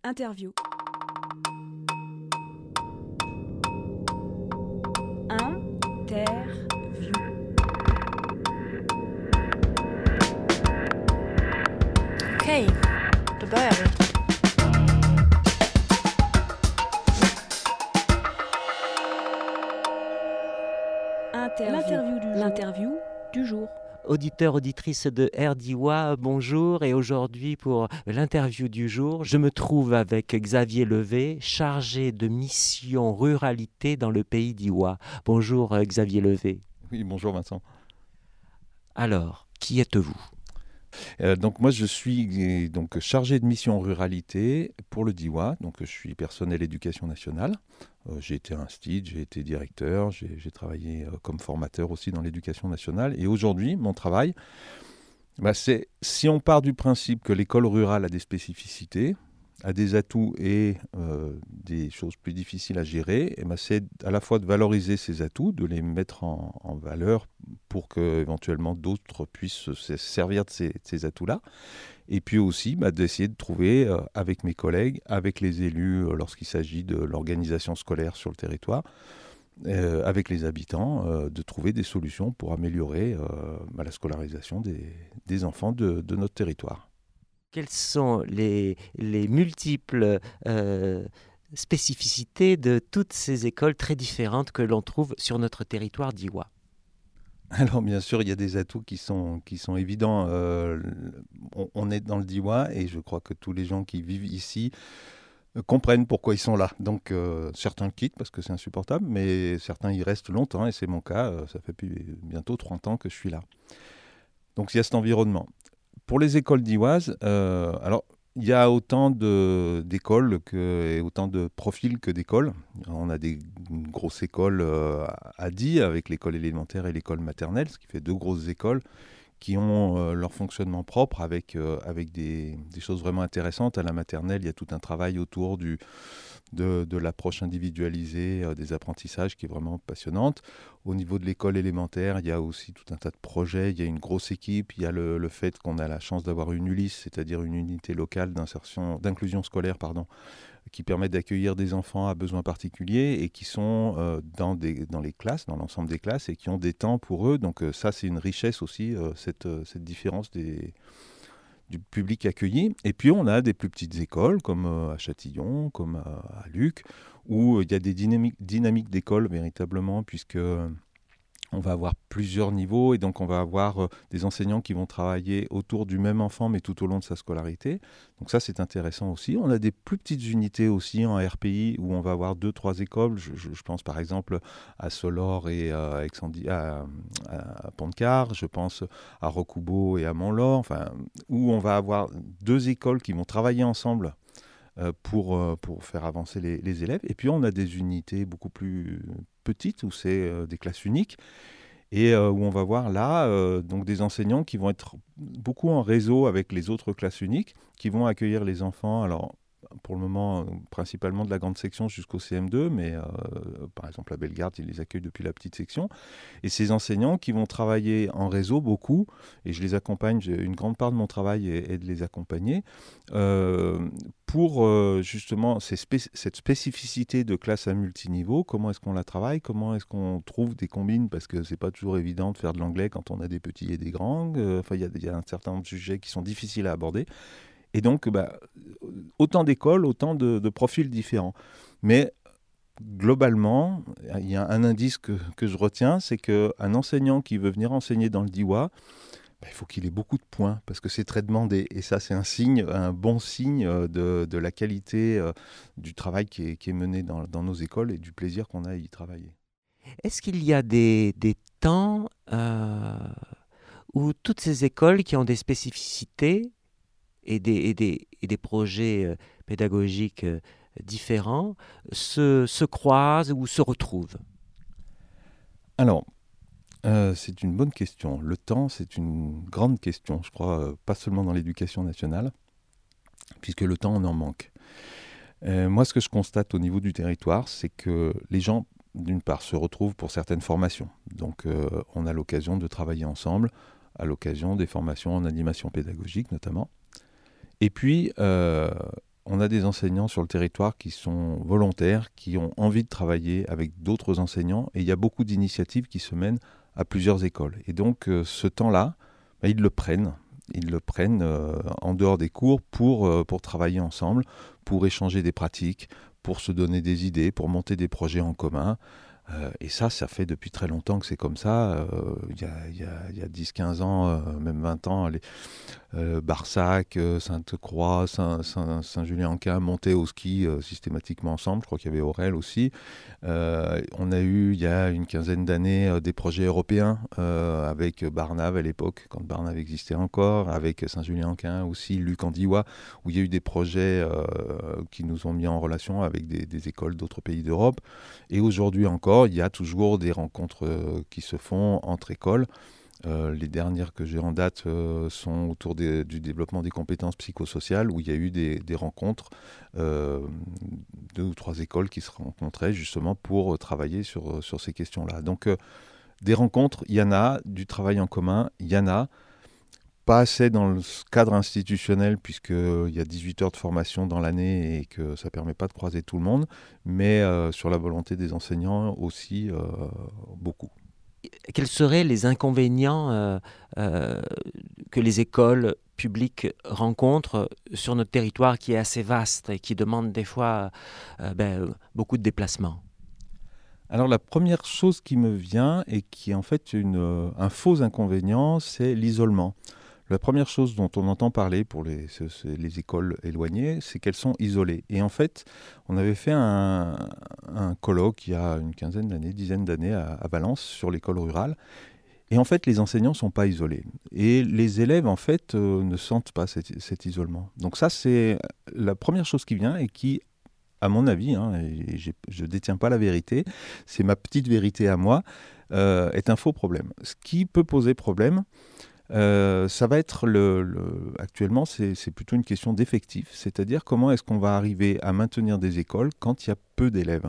Interview. Interview. Okej, då börjar vi. L'interview du jour. Auditeurs, auditrices de RDIWA, bonjour. Et aujourd'hui, pour l'interview du jour, je me trouve avec Xavier Levé, chargé de mission ruralité dans le pays d'Iwa. Bonjour Xavier Levé. Oui, bonjour Vincent. Alors, qui êtes-vous ? Donc moi je suis donc chargé de mission ruralité pour le DIWA, donc je suis personnel éducation nationale. J'ai été instite, j'ai été directeur, j'ai travaillé comme formateur aussi dans l'éducation nationale. Et aujourd'hui, mon travail, c'est si on part du principe que l'école rurale a des spécificités, a des atouts et des choses plus difficiles à gérer, c'est à la fois de valoriser ces atouts, de les mettre en valeur pour que éventuellement d'autres puissent se servir de ces atouts-là, et puis aussi d'essayer de trouver avec mes collègues, avec les élus lorsqu'il s'agit de l'organisation scolaire sur le territoire, avec les habitants, de trouver des solutions pour améliorer la scolarisation des enfants de notre territoire. Quelles sont les multiples spécificités de toutes ces écoles très différentes que l'on trouve sur notre territoire d'Iwa ? Alors bien sûr, il y a des atouts qui sont évidents. On est dans le DIWA et je crois que tous les gens qui vivent ici comprennent pourquoi ils sont là. Donc certains le quittent parce que c'est insupportable, mais certains y restent longtemps et c'est mon cas. Ça fait bientôt 30 ans que je suis là. Donc il y a cet environnement. Pour les écoles d'Iwaz, alors il y a autant d'écoles et autant de profils que d'écoles. On a une grosse école à Die avec l'école élémentaire et l'école maternelle, ce qui fait deux grosses écoles qui ont leur fonctionnement propre avec des choses vraiment intéressantes. À la maternelle, il y a tout un travail autour de l'approche individualisée des apprentissages qui est vraiment passionnante. Au niveau de l'école élémentaire, il y a aussi tout un tas de projets, il y a une grosse équipe, il y a le fait qu'on a la chance d'avoir une ULIS, c'est-à-dire une unité locale d'inclusion scolaire, qui permet d'accueillir des enfants à besoins particuliers et qui sont dans les classes, dans l'ensemble des classes, et qui ont des temps pour eux. Donc ça, c'est une richesse aussi, cette différence du public accueilli. Et puis on a des plus petites écoles comme à Châtillon, comme à Luc, où il y a des dynamiques d'école véritablement, puisque on va avoir plusieurs niveaux et donc on va avoir des enseignants qui vont travailler autour du même enfant mais tout au long de sa scolarité. Donc ça c'est intéressant aussi. On a des plus petites unités aussi en RPI où on va avoir 2-3 écoles. Je pense par exemple à Solor et à Pont-de-Car. Je pense à Recoubeau et à Montlore, où on va avoir deux écoles qui vont travailler ensemble pour faire avancer les élèves. Et puis on a des unités beaucoup plus petites où c'est des classes uniques et où on va voir là donc des enseignants qui vont être beaucoup en réseau avec les autres classes uniques, qui vont accueillir les enfants. Alors pour le moment, principalement de la grande section jusqu'au CM2, mais par exemple à Bellegarde, ils les accueillent depuis la petite section. Et ces enseignants qui vont travailler en réseau beaucoup, et je les accompagne, une grande part de mon travail est de les accompagner, pour justement cette spécificité de classe à multiniveau. Comment est-ce qu'on la travaille ? Comment est-ce qu'on trouve des combines ? Parce que c'est pas toujours évident de faire de l'anglais quand on a des petits et des grands. Il y a un certain nombre de sujets qui sont difficiles à aborder. Et donc, autant d'écoles, autant de profils différents. Mais globalement, il y a un indice que je retiens, c'est qu'un enseignant qui veut venir enseigner dans le DIWA, il faut qu'il ait beaucoup de points, parce que c'est très demandé. Et ça, c'est un bon signe de la qualité du travail qui est mené dans nos écoles et du plaisir qu'on a à y travailler. Est-ce qu'il y a des temps où toutes ces écoles qui ont des spécificités et des projets pédagogiques différents se croisent ou se retrouvent ? Alors, c'est une bonne question. Le temps, c'est une grande question, je crois, pas seulement dans l'éducation nationale, puisque le temps, on en manque. Moi, ce que je constate au niveau du territoire, c'est que les gens, d'une part, se retrouvent pour certaines formations. Donc, on a l'occasion de travailler ensemble, à l'occasion des formations en animation pédagogique notamment. Et puis, on a des enseignants sur le territoire qui sont volontaires, qui ont envie de travailler avec d'autres enseignants, et il y a beaucoup d'initiatives qui se mènent à plusieurs écoles. Et donc ce temps-là, ils le prennent. Ils le prennent en dehors des cours pour travailler ensemble, pour échanger des pratiques, pour se donner des idées, pour monter des projets en commun. Et ça fait depuis très longtemps que c'est comme ça. Il y a 10-15 ans, même 20 ans, Barsac, Sainte-Croix, Saint-Julien-en-Quin montaient au ski systématiquement ensemble. Je crois qu'il y avait Aurel aussi. On a eu, il y a une quinzaine d'années, des projets européens avec Barnave à l'époque, quand Barnave existait encore, avec Saint-Julien-en-Quin aussi, Luc-en-Diois, où il y a eu des projets qui nous ont mis en relation avec des écoles d'autres pays d'Europe. Et aujourd'hui encore, il y a toujours des rencontres qui se font entre écoles. Les dernières que j'ai en date sont autour du développement des compétences psychosociales, où il y a eu des rencontres, 2 ou 3 écoles qui se rencontraient justement pour travailler sur ces questions-là. Donc des rencontres, il y en a, du travail en commun, il y en a. Pas assez dans le cadre institutionnel, puisqu'il y a 18 heures de formation dans l'année et que ça ne permet pas de croiser tout le monde, mais sur la volonté des enseignants aussi, beaucoup. Quels seraient les inconvénients que les écoles publiques rencontrent sur notre territoire qui est assez vaste et qui demande des fois beaucoup de déplacements? Alors la première chose qui me vient et qui est en fait un faux inconvénient, c'est l'isolement. La première chose dont on entend parler pour les écoles éloignées, c'est qu'elles sont isolées. Et en fait, on avait fait un colloque il y a une quinzaine d'années, dizaine d'années à Valence sur l'école rurale. Et en fait, les enseignants ne sont pas isolés. Et les élèves, en fait, ne sentent pas cet isolement. Donc ça, c'est la première chose qui vient et qui, à mon avis, et je ne détiens pas la vérité, c'est ma petite vérité à moi, est un faux problème. Ce qui peut poser problème, ça va être actuellement, c'est plutôt une question d'effectif, c'est-à-dire comment est-ce qu'on va arriver à maintenir des écoles quand il y a peu d'élèves.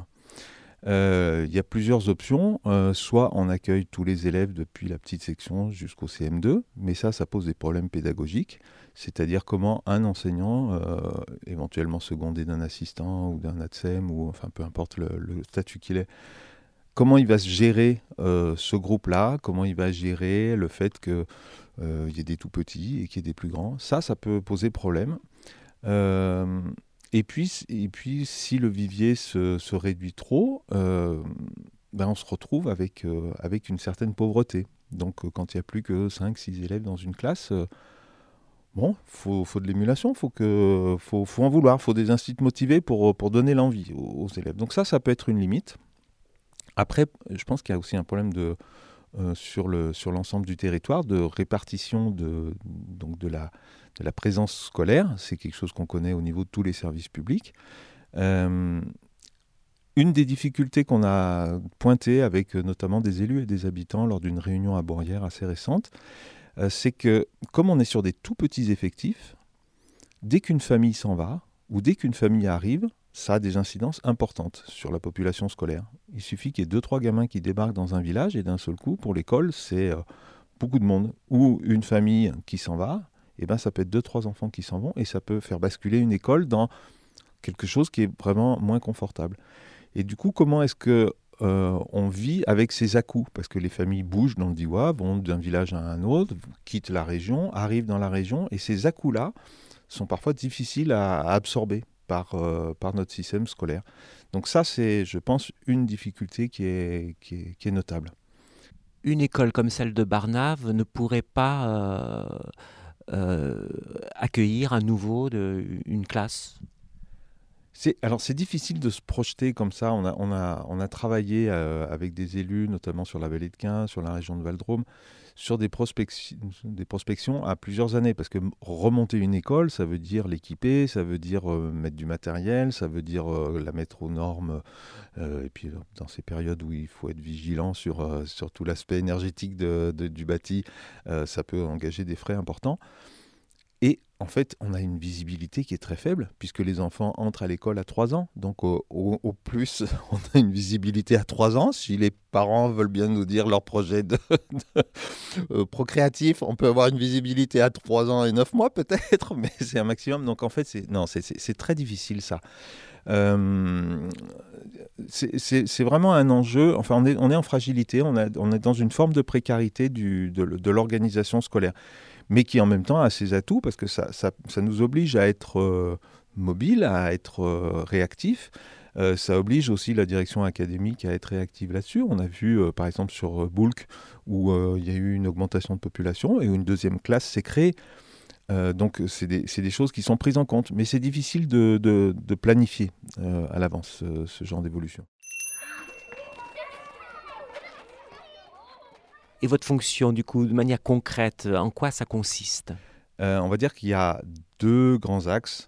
Il y a plusieurs options, soit on accueille tous les élèves depuis la petite section jusqu'au CM2, mais ça pose des problèmes pédagogiques, c'est-à-dire comment un enseignant, éventuellement secondé d'un assistant ou d'un ATSEM, ou enfin peu importe le statut qu'il est, comment il va se gérer ce groupe-là, comment il va gérer le fait qu'il y ait des tout petits et qu'il y ait des plus grands. Ça peut poser problème. Et puis, si le vivier se réduit trop, on se retrouve avec une certaine pauvreté. Donc, quand il n'y a plus que 5-6 élèves dans une classe, faut de l'émulation, faut en vouloir, faut des instituts motivés pour donner l'envie aux élèves. Donc ça peut être une limite. Après, je pense qu'il y a aussi un problème sur l'ensemble du territoire de répartition de la présence scolaire. C'est quelque chose qu'on connaît au niveau de tous les services publics. Une des difficultés qu'on a pointées avec notamment des élus et des habitants lors d'une réunion à Beaurières assez récente, c'est que comme on est sur des tout petits effectifs, dès qu'une famille s'en va ou dès qu'une famille arrive, ça a des incidences importantes sur la population scolaire. Il suffit qu'il y ait 2-3 gamins qui débarquent dans un village et d'un seul coup, pour l'école, c'est beaucoup de monde. Ou une famille qui s'en va, ça peut être 2-3 enfants qui s'en vont et ça peut faire basculer une école dans quelque chose qui est vraiment moins confortable. Et du coup, comment est-ce que on vit avec ces à-coups? Parce que les familles bougent dans le Diois, vont d'un village à un autre, quittent la région, arrivent dans la région, et ces à-coups-là sont parfois difficiles à absorber par notre système scolaire. Donc ça, c'est, je pense, une difficulté qui est notable. Une école comme celle de Barnave ne pourrait pas accueillir à nouveau une classe? C'est difficile de se projeter comme ça. On a travaillé avec des élus, notamment sur la vallée de Quin, sur la région de Val-de-Drôme, sur des prospections à plusieurs années. Parce que remonter une école, ça veut dire l'équiper, ça veut dire mettre du matériel, ça veut dire la mettre aux normes. Et puis dans ces périodes où il faut être vigilant sur tout l'aspect énergétique du bâti, ça peut engager des frais importants. Et en fait, on a une visibilité qui est très faible, puisque les enfants entrent à l'école à 3 ans. Donc, au plus, on a une visibilité à 3 ans. Si les parents veulent bien nous dire leur projet procréatif, on peut avoir une visibilité à 3 ans et 9 mois peut-être, mais c'est un maximum. Donc, en fait, c'est très difficile, ça. C'est vraiment un enjeu. Enfin, on est en fragilité, on est dans une forme de précarité de l'organisation scolaire, mais qui en même temps a ses atouts parce que ça nous oblige à être mobile, à être réactif. Ça oblige aussi la direction académique à être réactive là-dessus. On a vu, par exemple, sur Boulk, où il y a eu une augmentation de population et où une deuxième classe s'est créée. Donc, c'est des choses qui sont prises en compte, mais c'est difficile de planifier à l'avance ce genre d'évolution. Et votre fonction, du coup, de manière concrète, en quoi ça consiste ? On va dire qu'il y a 2 grands axes,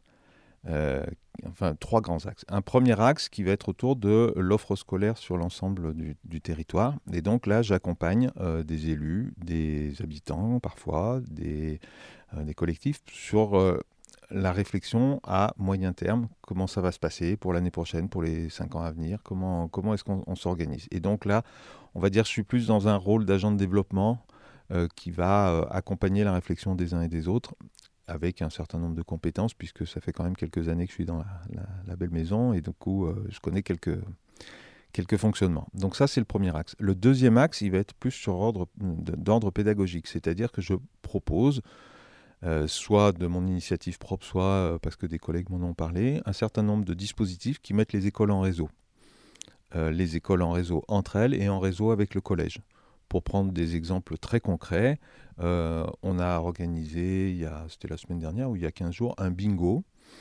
enfin 3 grands axes. Un premier axe qui va être autour de l'offre scolaire sur l'ensemble du territoire. Et donc là, j'accompagne des élus, des habitants parfois, des collectifs sur la réflexion à moyen terme, comment ça va se passer pour l'année prochaine, pour les 5 ans à venir, comment est-ce qu'on s'organise. Et donc là, on va dire je suis plus dans un rôle d'agent de développement qui va accompagner la réflexion des uns et des autres avec un certain nombre de compétences, puisque ça fait quand même quelques années que je suis dans la belle maison, et du coup, je connais quelques fonctionnements. Donc ça, c'est le premier axe. Le deuxième axe, il va être plus sur d'ordre pédagogique, c'est-à-dire que je propose, soit de mon initiative propre, soit parce que des collègues m'en ont parlé, un certain nombre de dispositifs qui mettent les écoles en réseau. Les écoles en réseau entre elles et en réseau avec le collège. Pour prendre des exemples très concrets, on a organisé, c'était la semaine dernière ou il y a 15 jours, un bingo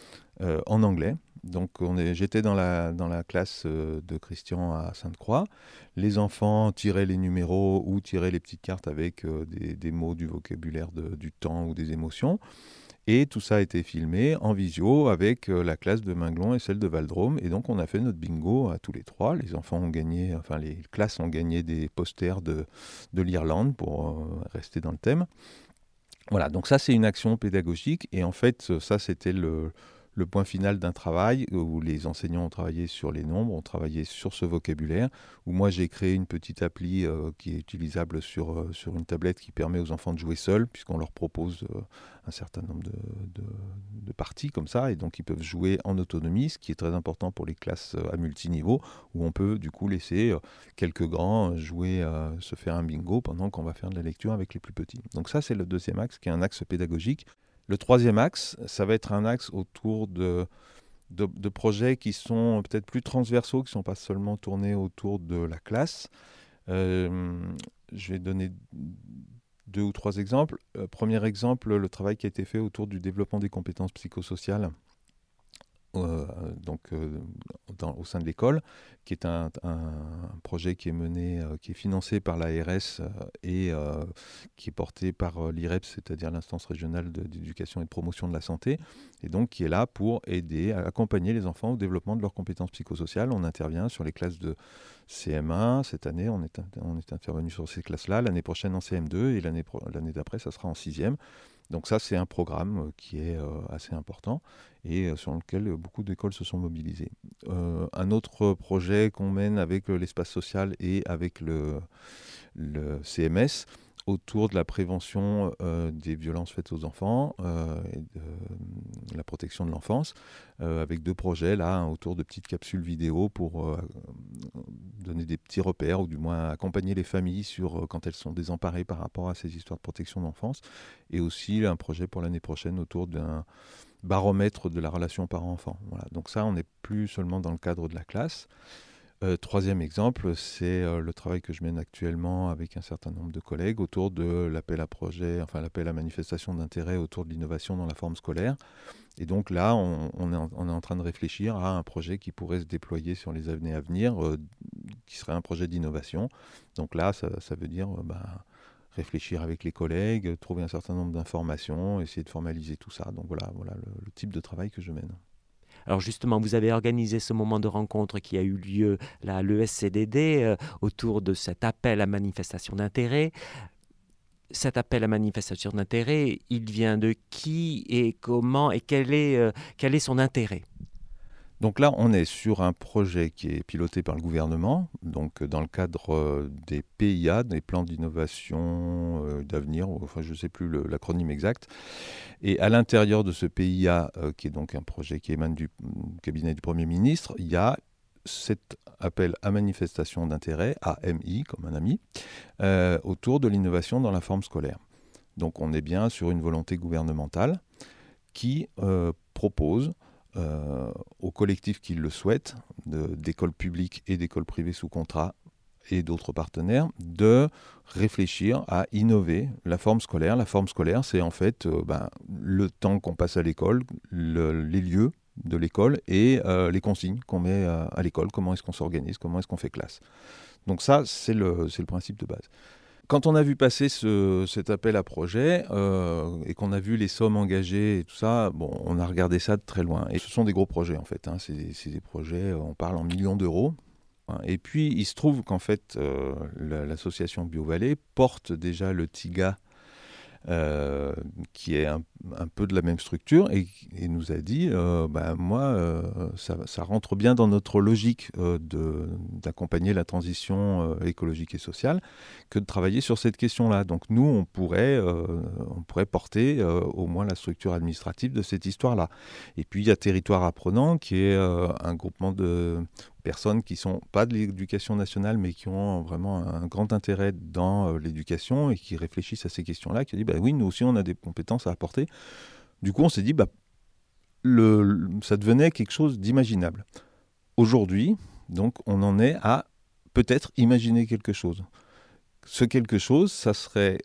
en anglais. Donc j'étais dans la classe de Christian à Sainte-Croix. Les enfants tiraient les numéros ou tiraient les petites cartes avec des mots du vocabulaire du temps ou des émotions. Et tout ça a été filmé en visio avec la classe de Minglon et celle de Val-de-Drôme. Et donc, on a fait notre bingo à tous les 3. Les enfants ont gagné, enfin, les classes ont gagné des posters de l'Irlande pour rester dans le thème. Voilà, donc ça, c'est une action pédagogique. Et en fait, ça, c'était le point final d'un travail où les enseignants ont travaillé sur les nombres, ont travaillé sur ce vocabulaire, où moi j'ai créé une petite appli qui est utilisable sur une tablette qui permet aux enfants de jouer seuls, puisqu'on leur propose un certain nombre de parties comme ça, et donc ils peuvent jouer en autonomie, ce qui est très important pour les classes à multiniveau, où on peut du coup laisser quelques grands jouer, se faire un bingo pendant qu'on va faire de la lecture avec les plus petits. Donc ça, c'est le deuxième axe, qui est un axe pédagogique. Le troisième axe, ça va être un axe autour de projets qui sont peut-être plus transversaux, qui ne sont pas seulement tournés autour de la classe. Je vais donner 2 ou 3 exemples. Premier exemple, le travail qui a été fait autour du développement des compétences psychosociales au sein de l'école, qui est un projet qui est mené, qui est financé par l'ARS et qui est porté par l'IREPS, c'est-à-dire l'instance régionale d'éducation et de promotion de la santé, et donc qui est là pour aider, à accompagner les enfants au développement de leurs compétences psychosociales. On intervient sur les classes de CM1, cette année on est intervenu sur ces classes-là, l'année prochaine en CM2 et l'année d'après ça sera en 6e. Donc ça, c'est un programme qui est assez important et sur lequel beaucoup d'écoles se sont mobilisées. Un autre projet qu'on mène avec l'espace social et avec le CMS autour de la prévention des violences faites aux enfants et de la protection de l'enfance, avec 2 projets là, autour de petites capsules vidéo pour donner des petits repères ou du moins accompagner les familles sur quand elles sont désemparées par rapport à ces histoires de protection de l'enfance, et aussi un projet pour l'année prochaine autour d'un baromètre de la relation parent-enfant. Voilà. Donc ça, on n'est plus seulement dans le cadre de la classe. Troisième exemple, c'est le travail que je mène actuellement avec un certain nombre de collègues autour de l'appel à projet, enfin l'appel à manifestation d'intérêt autour de l'innovation dans la forme scolaire. Et donc là, on est en train de réfléchir à un projet qui pourrait se déployer sur les années à venir, qui serait un projet d'innovation. Donc là, ça veut dire réfléchir avec les collègues, trouver un certain nombre d'informations, essayer de formaliser tout ça. Donc voilà le type de travail que je mène. Alors justement, vous avez organisé ce moment de rencontre qui a eu lieu à l'ESCDD autour de cet appel à manifestation d'intérêt. cet appel à manifestation d'intérêt, il vient de qui et comment et quel est son intérêt? Donc là, on est sur un projet qui est piloté par le gouvernement, donc dans le cadre des PIA, des plans d'innovation d'avenir, enfin je ne sais plus l'acronyme exact. Et à l'intérieur de ce PIA, qui est donc un projet qui émane du cabinet du Premier ministre, il y a cet appel à manifestation d'intérêt, AMI comme un ami, autour de l'innovation dans la forme scolaire. Donc on est bien sur une volonté gouvernementale qui propose aux collectifs qui le souhaitent, d'écoles publiques et d'écoles privées sous contrat et d'autres partenaires, de réfléchir à innover la forme scolaire. La forme scolaire, c'est en fait le temps qu'on passe à l'école, les lieux de l'école et les consignes qu'on met à l'école, comment est-ce qu'on s'organise, comment est-ce qu'on fait classe. Donc ça, c'est le principe de base. Quand on a vu passer cet appel à projet et qu'on a vu les sommes engagées et tout ça, bon, on a regardé ça de très loin. Et ce sont des gros projets en fait, hein. C'est des projets, on parle en millions d'euros. Et puis il se trouve qu'en fait, l'association BioVallée porte déjà le TIGA, qui est un peu de la même structure et nous a dit ça rentre bien dans notre logique d'accompagner la transition écologique et sociale que de travailler sur cette question-là. Donc nous, on pourrait porter au moins la structure administrative de cette histoire-là. Et puis il y a Territoire Apprenant qui est un groupement de personnes qui ne sont pas de l'éducation nationale, mais qui ont vraiment un grand intérêt dans l'éducation et qui réfléchissent à ces questions-là, qui dit oui, nous aussi, on a des compétences à apporter. Du coup, on s'est dit, ça devenait quelque chose d'imaginable. Aujourd'hui, donc, on en est à peut-être imaginer quelque chose. Ce quelque chose, ça serait...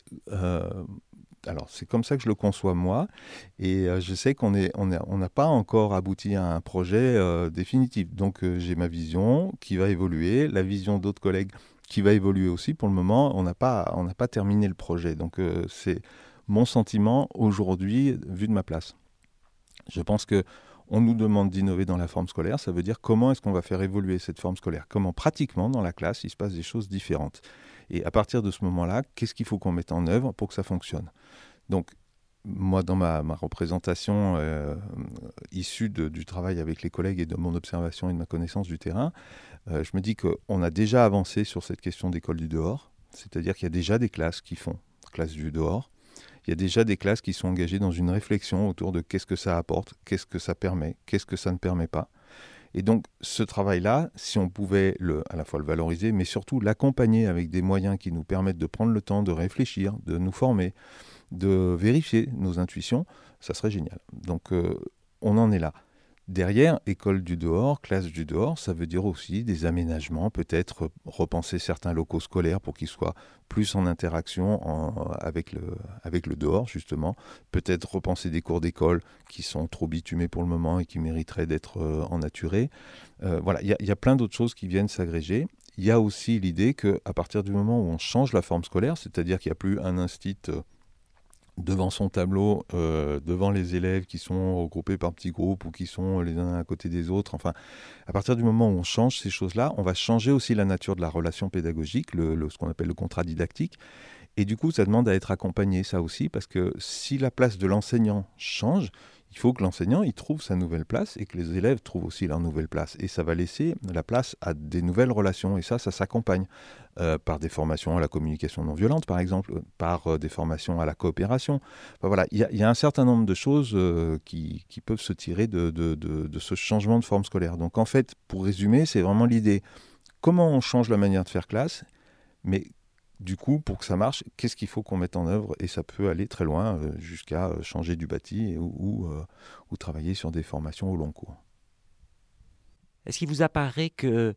alors, c'est comme ça que je le conçois moi, et je sais qu'on n'a pas encore abouti à un projet définitif. Donc, j'ai ma vision qui va évoluer, la vision d'autres collègues qui va évoluer aussi. Pour le moment, on n'a pas terminé le projet. Donc, c'est mon sentiment aujourd'hui, vu de ma place. Je pense qu'on nous demande d'innover dans la forme scolaire. Ça veut dire comment est-ce qu'on va faire évoluer cette forme scolaire? Comment pratiquement dans la classe, il se passe des choses différentes. Et à partir de ce moment-là, qu'est-ce qu'il faut qu'on mette en œuvre pour que ça fonctionne? Donc, moi, dans ma représentation issue du travail avec les collègues et de mon observation et de ma connaissance du terrain, je me dis qu'on a déjà avancé sur cette question d'école du dehors. C'est-à-dire qu'il y a déjà des classes qui font classe du dehors. Il y a déjà des classes qui sont engagées dans une réflexion autour de qu'est-ce que ça apporte, qu'est-ce que ça permet, qu'est-ce que ça ne permet pas. Et donc, ce travail-là, si on pouvait à la fois le valoriser, mais surtout l'accompagner avec des moyens qui nous permettent de prendre le temps de réfléchir, de nous former, de vérifier nos intuitions, ça serait génial. Donc, on en est là. Derrière, école du dehors, classe du dehors, ça veut dire aussi des aménagements, peut-être repenser certains locaux scolaires pour qu'ils soient plus en interaction avec le dehors, justement. Peut-être repenser des cours d'école qui sont trop bitumés pour le moment et qui mériteraient d'être ennaturés. Voilà, il y a plein d'autres choses qui viennent s'agréger. Il y a aussi l'idée qu'à partir du moment où on change la forme scolaire, c'est-à-dire qu'il n'y a plus un institut devant son tableau, devant les élèves qui sont regroupés par petits groupes ou qui sont les uns à côté des autres. Enfin, à partir du moment où on change ces choses-là, on va changer aussi la nature de la relation pédagogique, ce qu'on appelle le contrat didactique. Et du coup, ça demande à être accompagné, ça aussi, parce que si la place de l'enseignant change, il faut que l'enseignant il trouve sa nouvelle place et que les élèves trouvent aussi leur nouvelle place. Et ça va laisser la place à des nouvelles relations. Et ça s'accompagne par des formations à la communication non violente, par exemple, par des formations à la coopération. Enfin, voilà, il y a un certain nombre de choses qui peuvent se tirer de ce changement de forme scolaire. Donc en fait, pour résumer, c'est vraiment l'idée. Comment on change la manière de faire classe, mais du coup, pour que ça marche, qu'est-ce qu'il faut qu'on mette en œuvre? Et ça peut aller très loin, jusqu'à changer du bâti ou travailler sur des formations au long cours. Est-ce qu'il vous apparaît que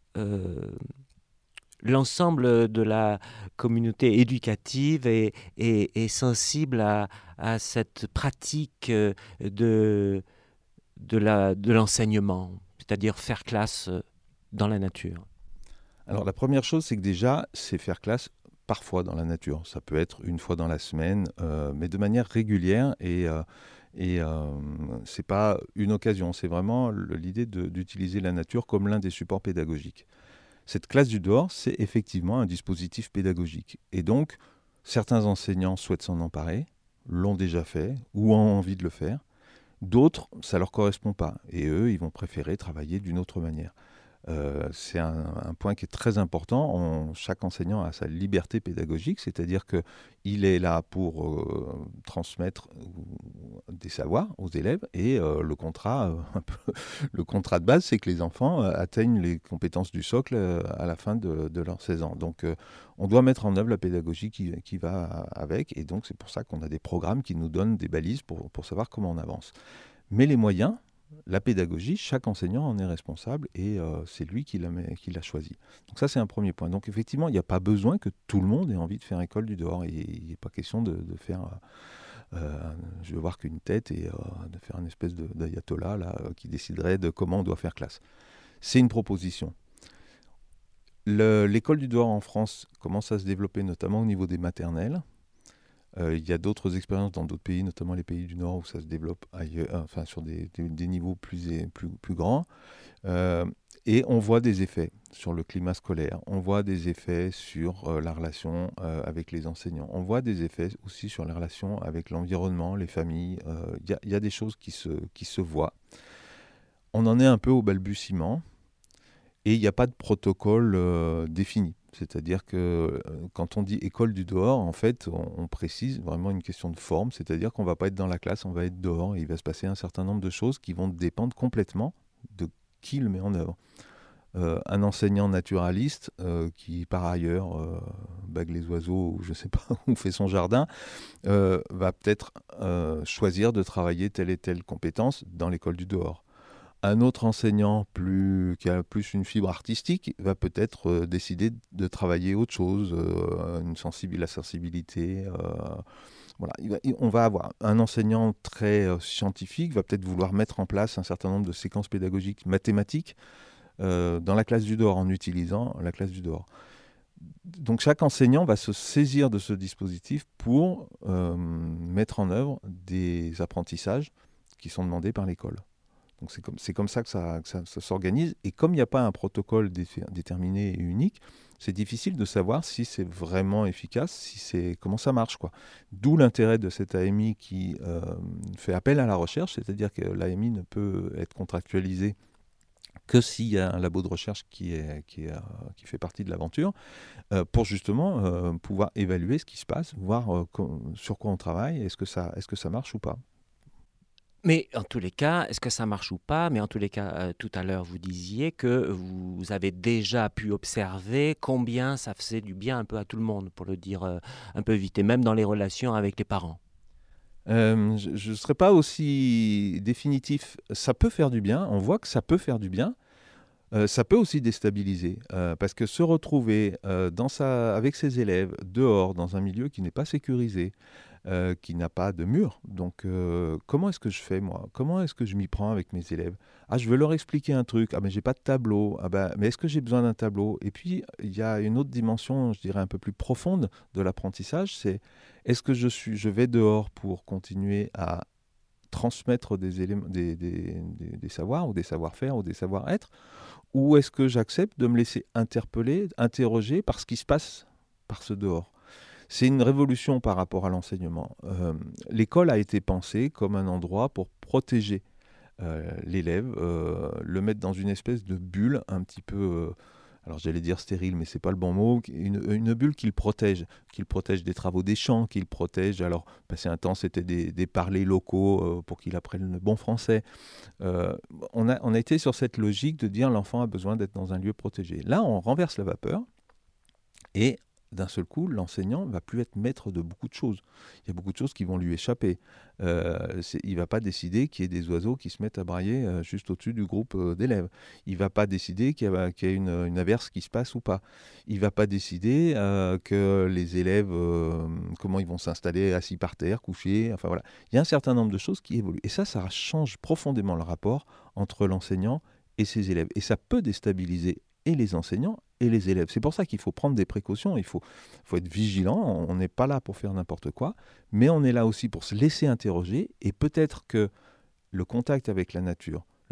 l'ensemble de la communauté éducative est sensible à cette pratique de l'enseignement, c'est-à-dire faire classe dans la nature? Alors la première chose, c'est que déjà, c'est faire classe parfois dans la nature. Ça peut être une fois dans la semaine, mais de manière régulière et c'est pas une occasion. C'est vraiment l'idée d'utiliser la nature comme l'un des supports pédagogiques. Cette classe du dehors, c'est effectivement un dispositif pédagogique. Et donc, Certains enseignants souhaitent s'en emparer, l'ont déjà fait ou ont envie de le faire. D'autres, ça ne leur correspond pas. Et eux, ils vont préférer travailler d'une autre manière. C'est un point qui est très important. Chaque enseignant a sa liberté pédagogique, c'est-à-dire qu'il est là pour transmettre des savoirs aux élèves. Et le contrat de base, c'est que les enfants atteignent les compétences du socle à la fin de leurs 16 ans. Donc, on doit mettre en œuvre la pédagogie qui va avec. Et donc, c'est pour ça qu'on a des programmes qui nous donnent des balises pour savoir comment on avance. Mais les moyens, la pédagogie, chaque enseignant en est responsable et c'est lui qui l'a choisi. Donc ça, c'est un premier point. Donc effectivement, il n'y a pas besoin que tout le monde ait envie de faire école du dehors. Il n'est pas question de faire je veux voir qu'une tête et de faire une espèce d'ayatollah là, qui déciderait de comment on doit faire classe. C'est une proposition. L'école du dehors en France commence à se développer, notamment au niveau des maternelles. Il y a d'autres expériences dans d'autres pays, notamment les pays du Nord, où ça se développe ailleurs, sur des niveaux plus grands. Et on voit des effets sur le climat scolaire, on voit des effets sur la relation avec les enseignants, on voit des effets aussi sur les relations avec l'environnement, les familles. Il y a des choses qui se voient. On en est un peu au balbutiement et il n'y a pas de protocole défini. C'est-à-dire que quand on dit école du dehors, en fait, on précise vraiment une question de forme, c'est-à-dire qu'on ne va pas être dans la classe, on va être dehors et il va se passer un certain nombre de choses qui vont dépendre complètement de qui le met en œuvre. Un enseignant naturaliste qui, par ailleurs, bague les oiseaux ou je ne sais pas, ou fait son jardin, va peut-être choisir de travailler telle et telle compétence dans l'école du dehors. Un autre enseignant qui a plus une fibre artistique va peut-être décider de travailler autre chose, la sensibilité. Voilà. On va avoir un enseignant très scientifique, va peut-être vouloir mettre en place un certain nombre de séquences pédagogiques mathématiques dans la classe du dehors, en utilisant la classe du dehors. Donc chaque enseignant va se saisir de ce dispositif pour mettre en œuvre des apprentissages qui sont demandés par l'école. Donc c'est comme ça que ça s'organise. Et comme il n'y a pas un protocole déterminé et unique, c'est difficile de savoir si c'est vraiment efficace, comment ça marche, quoi. D'où l'intérêt de cette AMI qui fait appel à la recherche, c'est-à-dire que l'AMI ne peut être contractualisée que s'il y a un labo de recherche qui fait partie de l'aventure, pour justement pouvoir évaluer ce qui se passe, voir sur quoi on travaille, est-ce que ça marche ou pas. Mais en tous les cas, est-ce que ça marche ou pas? Mais en tous les cas, tout à l'heure, vous disiez que vous avez déjà pu observer combien ça faisait du bien un peu à tout le monde, pour le dire un peu vite, et même dans les relations avec les parents. Je ne serais pas aussi définitif. Ça peut faire du bien, on voit que ça peut faire du bien. Ça peut aussi déstabiliser, parce que se retrouver avec ses élèves dehors, dans un milieu qui n'est pas sécurisé, qui n'a pas de mur. Donc, comment est-ce que je fais, moi? Comment est-ce que je m'y prends avec mes élèves? Ah, je veux leur expliquer un truc. Ah, mais j'ai pas de tableau. Ah, mais est-ce que j'ai besoin d'un tableau? Et puis, il y a une autre dimension, je dirais, un peu plus profonde de l'apprentissage, c'est est-ce que je vais dehors pour continuer à transmettre des éléments, des savoirs, ou des savoir-faire, ou des savoir-être, ou est-ce que j'accepte de me laisser interpeller, interroger par ce qui se passe par ce dehors? C'est une révolution par rapport à l'enseignement. L'école a été pensée comme un endroit pour protéger l'élève, le mettre dans une espèce de bulle un petit peu, alors j'allais dire stérile, mais c'est pas le bon mot, une bulle qui le protège des travaux des champs, qui le protège. Alors, passé un temps, c'était des parlers locaux pour qu'il apprenne le bon français. On a été sur cette logique de dire l'enfant a besoin d'être dans un lieu protégé. Là, on renverse la vapeur et d'un seul coup, l'enseignant ne va plus être maître de beaucoup de choses. Il y a beaucoup de choses qui vont lui échapper. Il ne va pas décider qu'il y ait des oiseaux qui se mettent à brailler juste au-dessus du groupe d'élèves. Il ne va pas décider qu'il y a une averse qui se passe ou pas. Il ne va pas décider que les élèves, comment ils vont s'installer assis par terre, couchés. Enfin voilà. Il y a un certain nombre de choses qui évoluent. Et ça change profondément le rapport entre l'enseignant et ses élèves. Et ça peut déstabiliser et les enseignants et les élèves. C'est pour ça qu'il faut prendre des précautions, il faut être vigilant, on n'est pas là pour faire n'importe quoi, mais on est là aussi pour se laisser interroger, et peut-être que le contact avec la nature,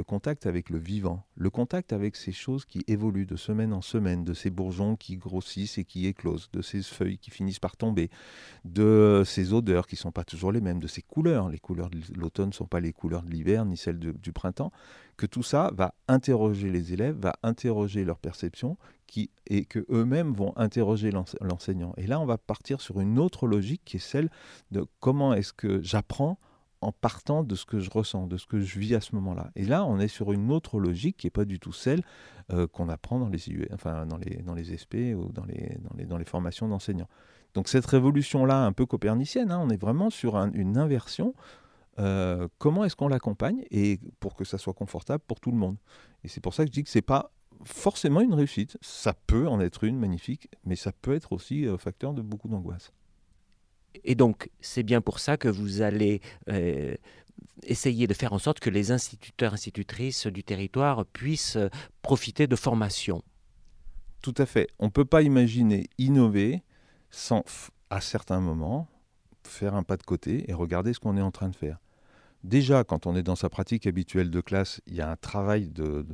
le contact avec le vivant, le contact avec ces choses qui évoluent de semaine en semaine, de ces bourgeons qui grossissent et qui éclosent, de ces feuilles qui finissent par tomber, de ces odeurs qui ne sont pas toujours les mêmes, de ces couleurs. Les couleurs de l'automne ne sont pas les couleurs de l'hiver ni celles du printemps. Que tout ça va interroger les élèves, va interroger leur perception et qu'eux-mêmes vont interroger l'enseignant. Et là, on va partir sur une autre logique qui est celle de comment est-ce que j'apprends en partant de ce que je ressens, de ce que je vis à ce moment-là. Et là, on est sur une autre logique qui n'est pas du tout celle qu'on apprend dans les IUT, enfin dans les SP ou dans les formations d'enseignants. Donc cette révolution-là, un peu copernicienne, on est vraiment sur une inversion. Comment est-ce qu'on l'accompagne et pour que ça soit confortable pour tout le monde. Et c'est pour ça que je dis que c'est pas forcément une réussite. Ça peut en être une magnifique, mais ça peut être aussi facteur de beaucoup d'angoisse. Et donc, c'est bien pour ça que vous allez essayer de faire en sorte que les instituteurs, institutrices du territoire puissent profiter de formations. Tout à fait. On ne peut pas imaginer innover sans, à certains moments, faire un pas de côté et regarder ce qu'on est en train de faire. Déjà, quand on est dans sa pratique habituelle de classe, il y a un travail de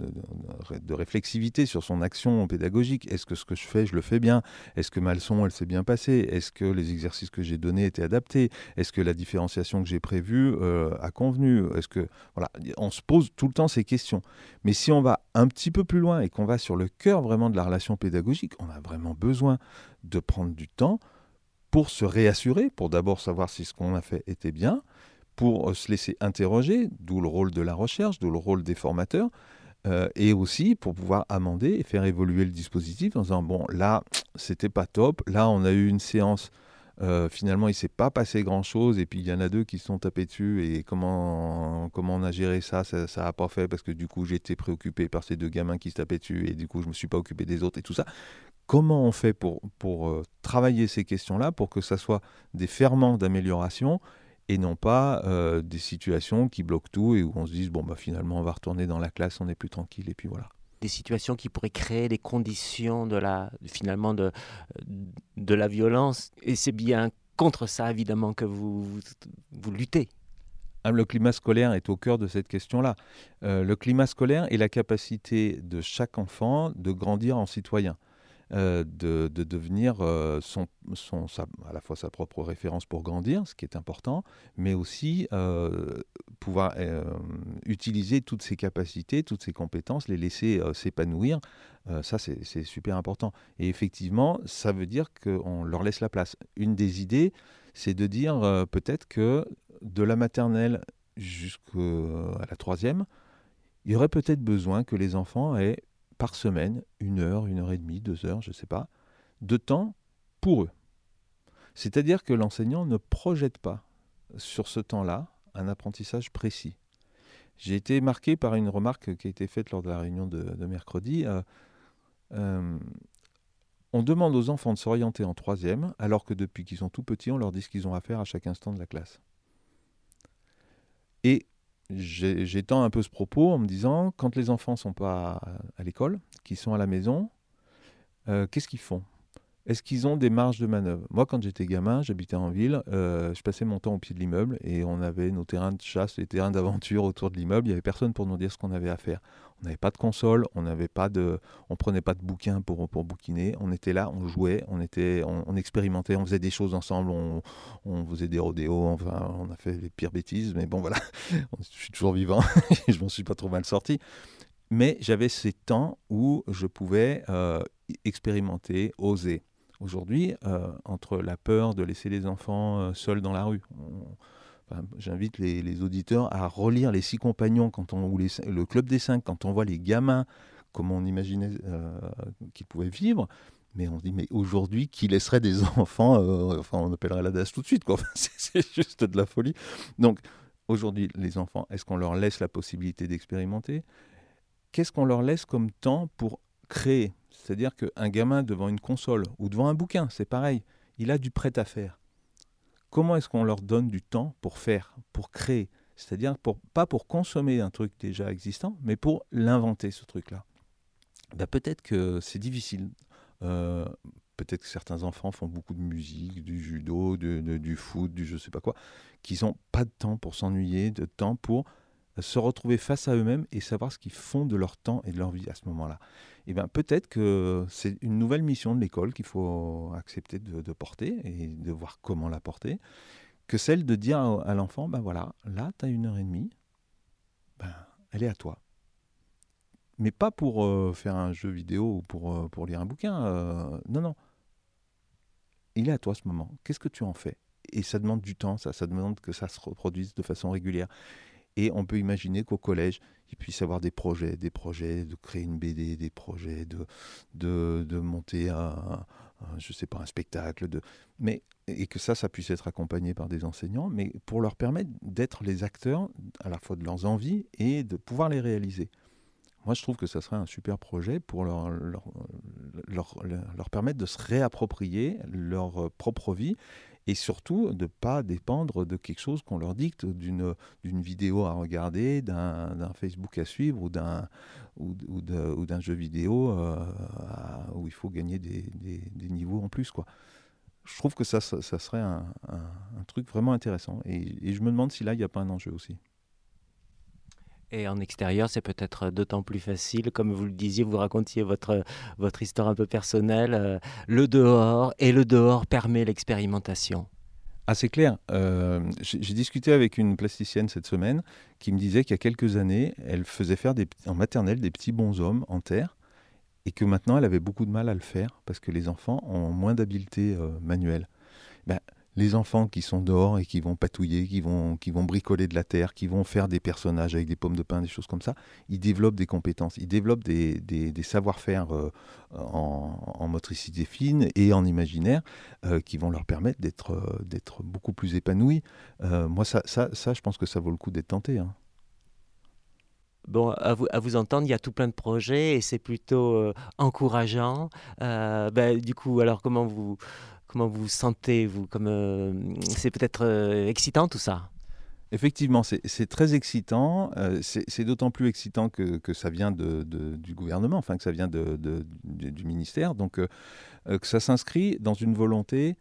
réflexivité sur son action pédagogique. Est-ce que ce que je fais, je le fais bien? Est-ce que ma leçon, elle s'est bien passée? Est-ce que les exercices que j'ai donnés étaient adaptés? Est-ce que la différenciation que j'ai prévue a convenu? Voilà, on se pose tout le temps ces questions. Mais si on va un petit peu plus loin et qu'on va sur le cœur vraiment de la relation pédagogique, on a vraiment besoin de prendre du temps pour se réassurer, pour d'abord savoir si ce qu'on a fait était bien, pour se laisser interroger, d'où le rôle de la recherche, d'où le rôle des formateurs, et aussi pour pouvoir amender et faire évoluer le dispositif en disant, bon, là, c'était pas top, là, on a eu une séance, finalement, il ne s'est pas passé grand-chose, et puis il y en a deux qui se sont tapés dessus, et comment on a géré ça n'a pas fait, parce que du coup, j'étais préoccupé par ces deux gamins qui se tapaient dessus, et du coup, je ne me suis pas occupé des autres, et tout ça. Comment on fait pour travailler ces questions-là, pour que ça soit des ferments d'amélioration, et non pas des situations qui bloquent tout et où on se dise, bon, finalement, on va retourner dans la classe, on est plus tranquille, et puis voilà. Des situations qui pourraient créer des conditions de la violence. Et c'est bien contre ça, évidemment, que vous luttez. Le climat scolaire est au cœur de cette question-là. Le climat scolaire est la capacité de chaque enfant de grandir en citoyen. De devenir à la fois sa propre référence pour grandir, ce qui est important, mais aussi pouvoir utiliser toutes ses capacités, toutes ses compétences, les laisser s'épanouir. Ça, c'est super important. Et effectivement, ça veut dire qu'on leur laisse la place. Une des idées, c'est de dire peut-être que de la maternelle jusqu'à la 3e, il y aurait peut-être besoin que les enfants aient par semaine, 1 heure, 1 heure et demie, 2 heures, je ne sais pas, de temps pour eux. C'est-à-dire que l'enseignant ne projette pas sur ce temps-là un apprentissage précis. J'ai été marqué par une remarque qui a été faite lors de la réunion de mercredi. On demande aux enfants de s'orienter en 3e, alors que depuis qu'ils sont tout petits, on leur dit ce qu'ils ont à faire à chaque instant de la classe. Et j'étends un peu ce propos en me disant, quand les enfants ne sont pas à l'école, qu'ils sont à la maison, qu'est-ce qu'ils font? Est-ce qu'ils ont des marges de manœuvre? Moi, quand j'étais gamin, j'habitais en ville, je passais mon temps au pied de l'immeuble et on avait nos terrains de chasse, les terrains d'aventure autour de l'immeuble. Il n'y avait personne pour nous dire ce qu'on avait à faire. On n'avait pas de console, on prenait pas de bouquins pour bouquiner. On était là, on jouait, on expérimentait, on faisait des choses ensemble, on faisait des rodéos, enfin, on a fait les pires bêtises, mais bon voilà, je suis toujours vivant et je m'en suis pas trop mal sorti. Mais j'avais ces temps où je pouvais expérimenter, oser. Aujourd'hui, entre la peur de laisser les enfants seuls dans la rue, j'invite les auditeurs à relire Les 6 compagnons ou le Club des 5, quand on voit les gamins, comment on imaginait qu'ils pouvaient vivre. Mais on se dit, mais aujourd'hui, qui laisserait des enfants, on appellerait la DAS tout de suite, quoi. C'est juste de la folie. Donc, aujourd'hui, les enfants, est-ce qu'on leur laisse la possibilité d'expérimenter? Qu'est-ce qu'on leur laisse comme temps pour créer? C'est-à-dire qu'un gamin devant une console ou devant un bouquin, c'est pareil, il a du prêt-à-faire. Comment est-ce qu'on leur donne du temps pour faire, pour créer? C'est-à-dire pas pour consommer un truc déjà existant, mais pour l'inventer, ce truc-là. Peut-être que c'est difficile. Peut-être que certains enfants font beaucoup de musique, du judo, du foot, du je ne sais pas quoi, qu'ils n'ont pas de temps pour s'ennuyer, de temps pour se retrouver face à eux-mêmes et savoir ce qu'ils font de leur temps et de leur vie à ce moment-là. Et bien peut-être que c'est une nouvelle mission de l'école qu'il faut accepter de porter et de voir comment la porter, que celle de dire à l'enfant, ben voilà, là tu as 1h30, ben, elle est à toi. Mais pas pour faire un jeu vidéo ou pour lire un bouquin, non. Il est à toi ce moment, qu'est-ce que tu en fais? Et ça demande du temps, ça demande que ça se reproduise de façon régulière. Et on peut imaginer qu'au collège, il puisse y avoir des projets de créer une BD, des projets de monter je sais pas, un spectacle, et que ça puisse être accompagné par des enseignants, mais pour leur permettre d'être les acteurs à la fois de leurs envies et de pouvoir les réaliser. Moi, je trouve que ça serait un super projet pour leur permettre de se réapproprier leur propre vie et surtout de ne pas dépendre de quelque chose qu'on leur dicte, d'une vidéo à regarder, d'un Facebook à suivre ou d'un jeu vidéo où il faut gagner des niveaux en plus, quoi. Je trouve que ça serait un truc vraiment intéressant. Et je me demande si là, il n'y a pas un enjeu aussi. Et en extérieur, c'est peut-être d'autant plus facile, comme vous le disiez, vous racontiez votre histoire un peu personnelle, le dehors permet l'expérimentation. Ah, c'est clair. J'ai discuté avec une plasticienne cette semaine qui me disait qu'il y a quelques années, elle faisait faire en maternelle des petits bonshommes en terre et que maintenant, elle avait beaucoup de mal à le faire parce que les enfants ont moins d'habileté manuelle. Les enfants qui sont dehors et qui vont patouiller, qui vont bricoler de la terre, qui vont faire des personnages avec des pommes de pin, des choses comme ça, ils développent des compétences, ils développent des savoir-faire en motricité fine et en imaginaire qui vont leur permettre d'être beaucoup plus épanouis. Moi, ça, je pense que ça vaut le coup d'être tenté, hein. Bon, à vous entendre, il y a tout plein de projets et c'est plutôt encourageant. Du coup, alors comment vous vous sentez, vous, c'est peut-être excitant tout ça? Effectivement, c'est très excitant. C'est d'autant plus excitant que ça vient du gouvernement, enfin que ça vient du ministère, donc que ça s'inscrit dans une volonté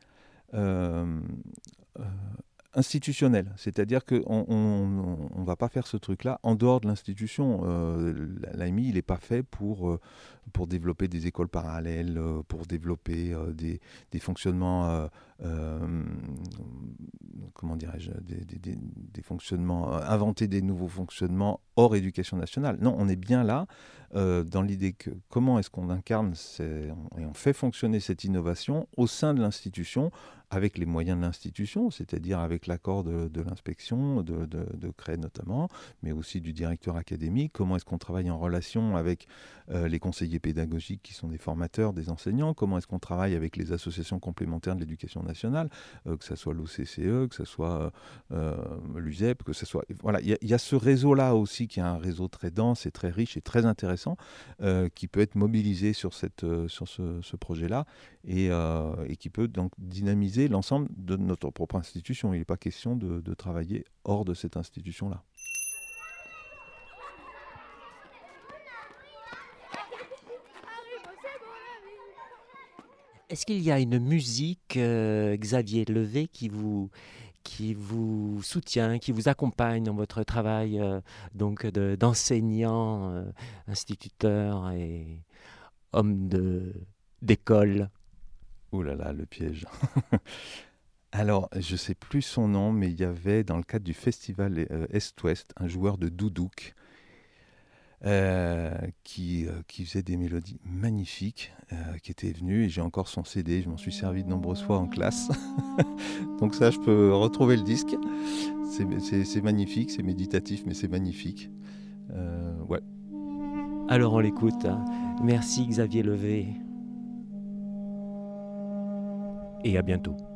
institutionnelle. C'est-à-dire qu'on ne va pas faire ce truc-là en dehors de l'institution. L'AMI, il n'est pas fait pour développer des écoles parallèles, pour développer des fonctionnements, comment dirais-je, des fonctionnements, inventer des nouveaux fonctionnements hors éducation nationale. Non, on est bien là dans l'idée que comment est-ce qu'on incarne et on fait fonctionner cette innovation au sein de l'institution avec les moyens de l'institution, c'est-à-dire avec l'accord de l'inspection, de CREA notamment, mais aussi du directeur académique. Comment est-ce qu'on travaille en relation avec les conseillers pédagogiques qui sont des formateurs, des enseignants? Comment est-ce qu'on travaille avec les associations complémentaires de l'éducation nationale, que ce soit l'OCCE, que ce soit l'USEP, que ce soit... Voilà, il y a ce réseau-là aussi qui est un réseau très dense et très riche et très intéressant qui peut être mobilisé sur ce projet-là et qui peut donc dynamiser l'ensemble de notre propre institution. Il n'est pas question de travailler hors de cette institution-là. Est-ce qu'il y a une musique, Xavier Levé, qui vous soutient, qui vous accompagne dans votre travail d'enseignant, instituteur et homme d'école? Ouh là là, le piège. Alors, je ne sais plus son nom, mais il y avait dans le cadre du festival Est-Ouest un joueur de doudouk qui faisait des mélodies magnifiques, qui était venu, et j'ai encore son CD, je m'en suis servi de nombreuses fois en classe. Donc ça, je peux retrouver le disque. C'est magnifique, c'est méditatif, mais c'est magnifique. Ouais. Alors on l'écoute. Merci Xavier Levé. Et à bientôt.